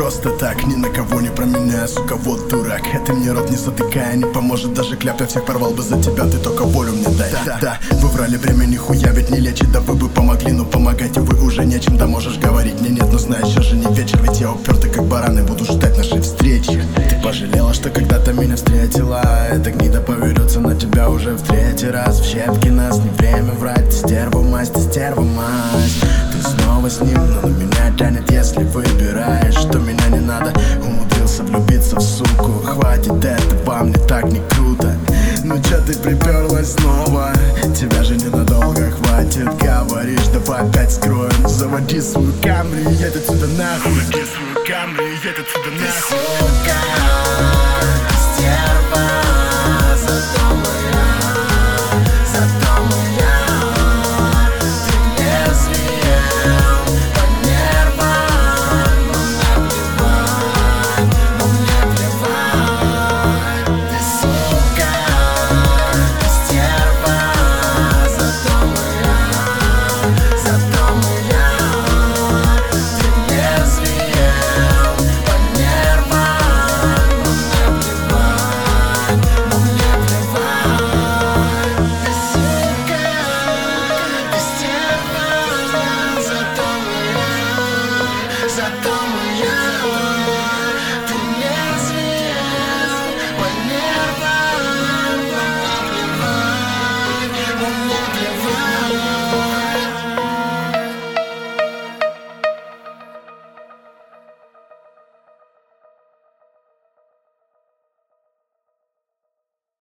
просто так, ни на кого не променяю, сука, вот дурак. Это мне рот не затыкая, не поможет даже кляп. Я всех порвал бы за тебя, ты только волю мне дай. Да, вы врали, время нихуя ведь не лечит. Да вы бы помогли, но помогать вы уже нечем. Да можешь говорить, мне нет, но знаешь, сейчас же не вечер. Ведь я упертый как баран и буду ждать нашей встречи. Ты пожалела, что когда-то меня встретила. Эта гнида поведется на тебя уже в третий раз. В щепки нас не время врать. Ты стерва масть, ты стерва масть. Ты снова с ним, но на меня тянет, если выбираешь, что меня не надо. Умудрился влюбиться в суку. Хватит, это вам не так не круто. Ну чё ты приперлась снова? Тебя же ненадолго хватит. Говоришь, давай опять скроем. Заводи свою Камри, едь отсюда нахуй. Заводи свою Камри, едь отсюда нахуй. Ты, сука, стерва, зато моя, ты лезвие по нервам. Но мне плевать, ты, сука, стерва, зато моя, ты лезвие по нервам. Но мне плевать, ты, сука, ты стерва, зато моя.